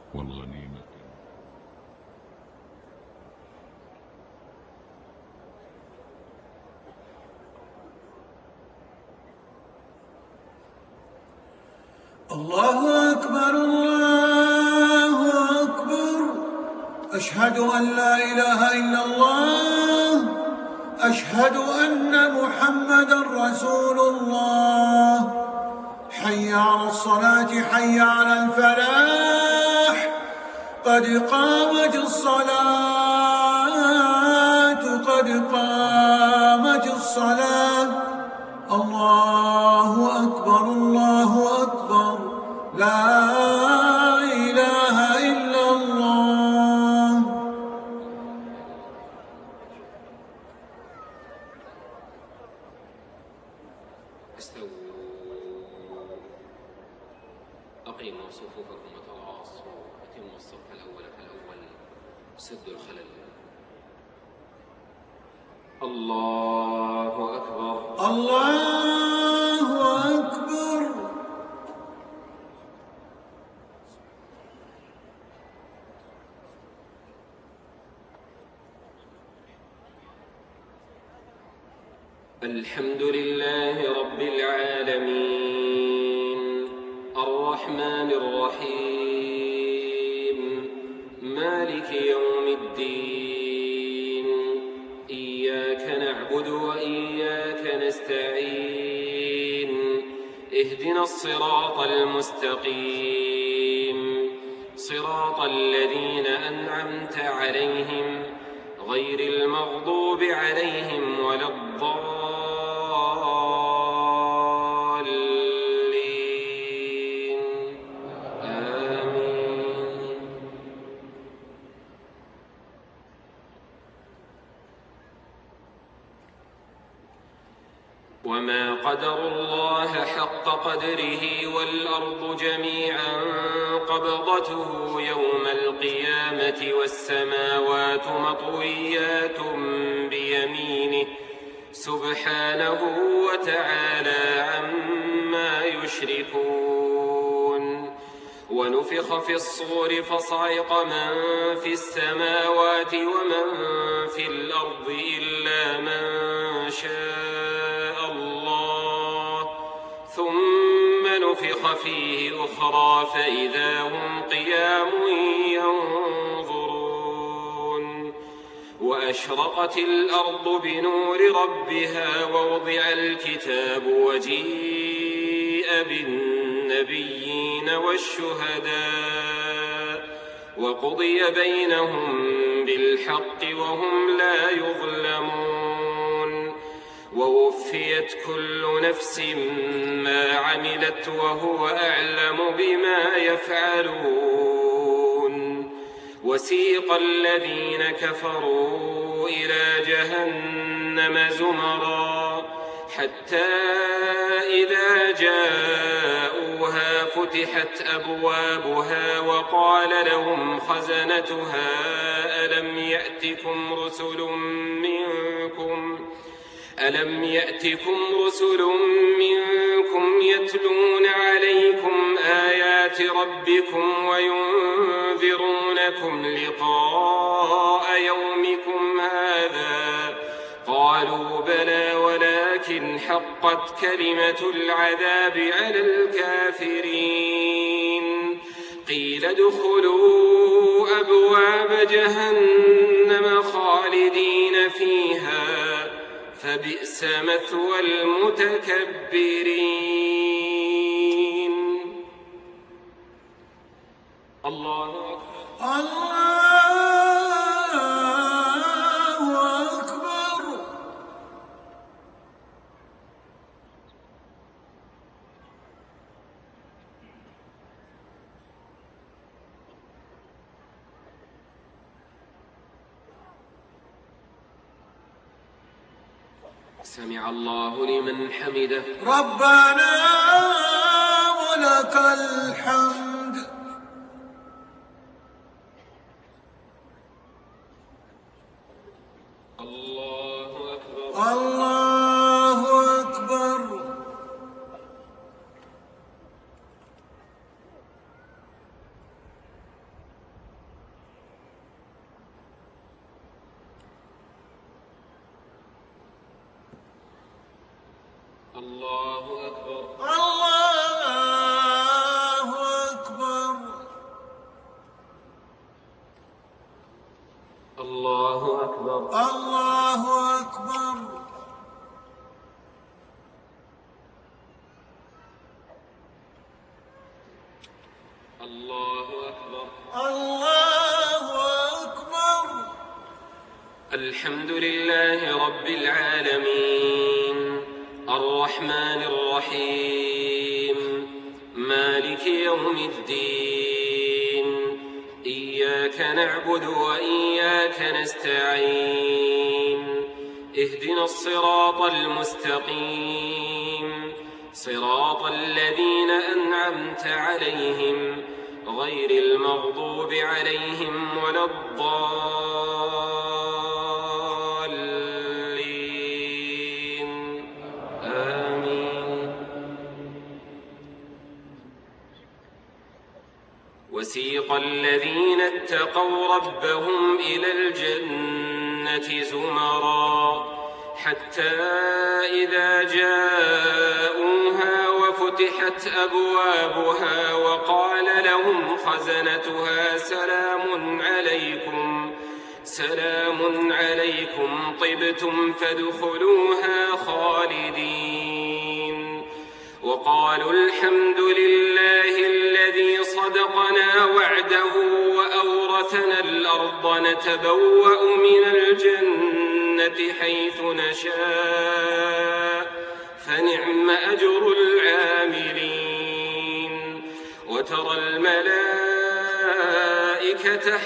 والغنيمة. الله أكبر الله أكبر. أشهد أن لا إله إلا الله. أشهد أن محمدًا رسول الله. حي على الصلاة حي على الفلاح. قد قامت الصلاة قد قامت الصلاة. الله أكبر الله أكبر. لا إله إلا الله. استووا. أقيموا صفوفكم وتواصوا. أتموا الصف الأول فالأول. سدوا الخلل. الله أكبر الله أكبر. الحمد لله رب العالمين الرحمن الرحيم مالك يوم الدين. إياك نعبد وإياك نستعين. اهدنا الصراط المستقيم صراط الذين أنعمت عليهم غير المغضوب عليهم ولا الضالين. آمين. وما قدروا الله حق قدره والأرض جميعا قبضته يوم القيامة والسماوات مطويات بيمينه سبحانه وتعالى عما يشركون. ونفخ في الصور فصعق من في السماوات ومن في الأرض إلا من شاء الله ثم نفخ فيه أخرى فإذا هم قيام ينظرون. وأشرقت الأرض بنور ربها ووضع الكتاب وجيء بالنبيين والشهداء وقضي بينهم بالحق وهم لا يظلمون. ووفيت كل نفس ما عملت وهو أعلم بما يفعلون. وسيق الذين كفروا إلى جهنم زمرا حتى إذا جاءوها فتحت أبوابها وقال لهم خزنتها ألم يأتكم رسل منكم يتلون عليكم آيات ربكم وينذرونكم لقاء يومكم هذا؟ قالوا بلى ولكن حقت كلمة العذاب على الكافرين. قيل ادخلوا أبواب جهنم خالدين فيها فبئس مثوى المتكبرين. الله أكبر الله أكبر. سمع الله لمن حمده. ربنا ولك الحمد. الله أكبر الله أكبر. الله أكبر. الله أكبر. الله أكبر. الله أكبر. الله أكبر. الله أكبر. الحمد لله رب العالمين الرحمن الرحيم مالك يوم الدين إياك نعبد وإياك نستعين اهدنا الصراط المستقيم صراط الذين أنعمت عليهم غير المغضوب عليهم ولا الضالين آمين. وسيق الذين اتقوا ربهم إلى الجنة زمرا حتى إذا جاءوها وفتحت أبوابها وقال لهم خزنتها سلام عليكم طبتم فادخلوها خالدين وقالوا الحمد لله الذي صدقنا وعده وأورثنا الأرض نتبوأ من الجنة حيث نشاء فنعم أجر العاملين. وترى الملائكة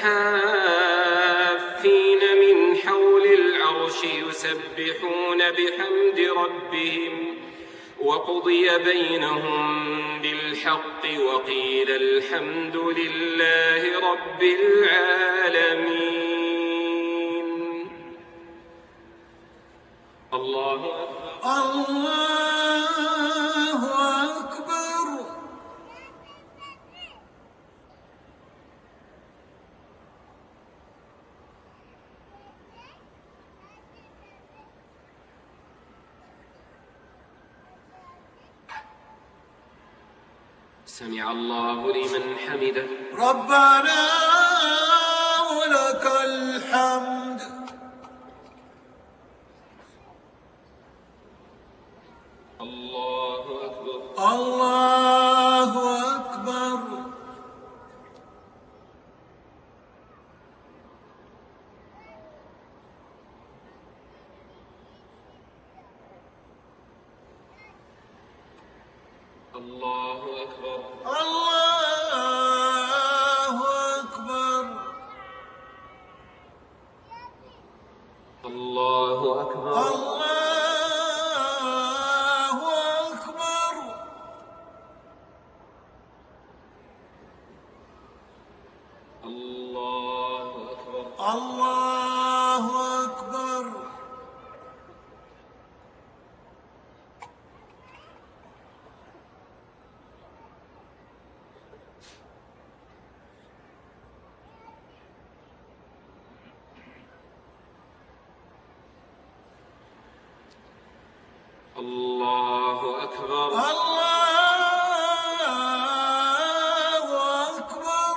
حافين من حول العرش يسبحون بحمد ربهم وقضي بينهم بالحق وقيل الحمد لله رب العالمين. الله أكبر. الله أكبر. سمع الله لمن حمده. ربنا ولك الحمد. الله أكبر. الله أكبر. الله أكبر. الله أكبر. الله أكبر. الله أكبر. الله أكبر. الله أكبر. الله أكبر. الله أكبر.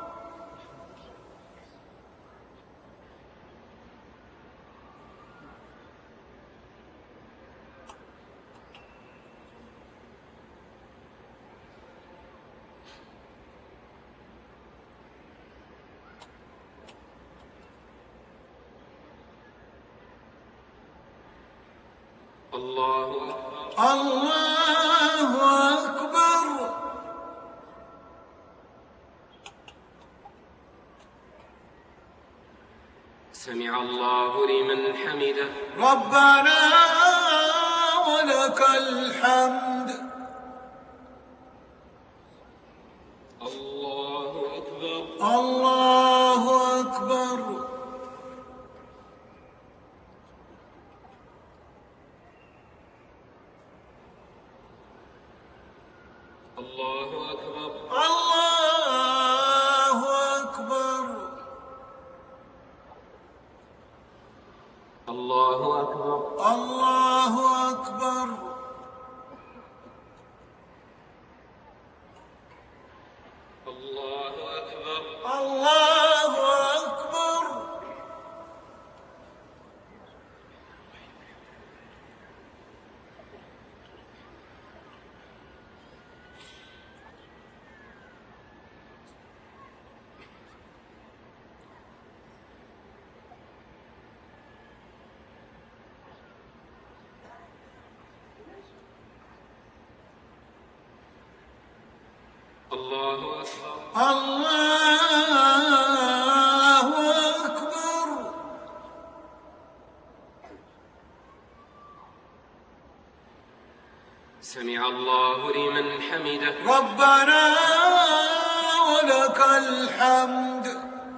الله أكبر. الله أكبر. سمع الله لمن حمده. ربنا ولك الحمد. الله أكبر. الله أكبر. الله أكبر. الله أكبر. الله أكبر. الله أكبر. الله أكبر. الله أكبر. الله أكبر. سمع الله لمن حمده. ربنا ولك الحمد.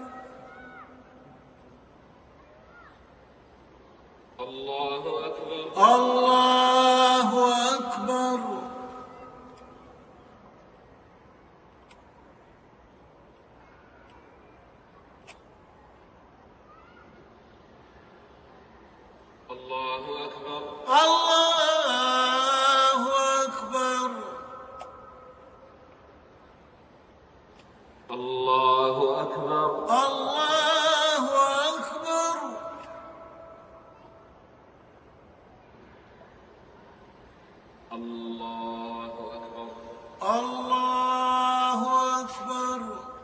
الله أكبر. الله أكبر. الله أكبر. الله أكبر. الله أكبر. الله أكبر. الله أكبر. الله أكبر.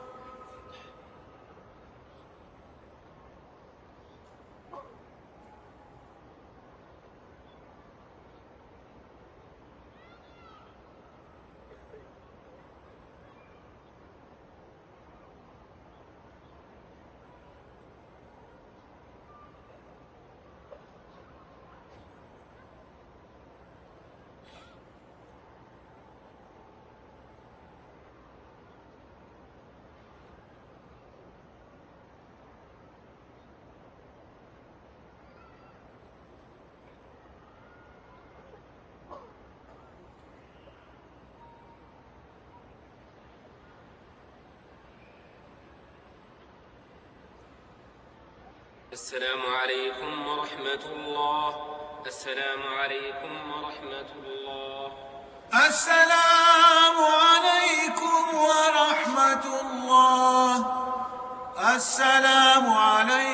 السلام عليكم ورحمة الله. السلام عليكم ورحمة الله. السلام عليكم ورحمة الله. السلام عليكم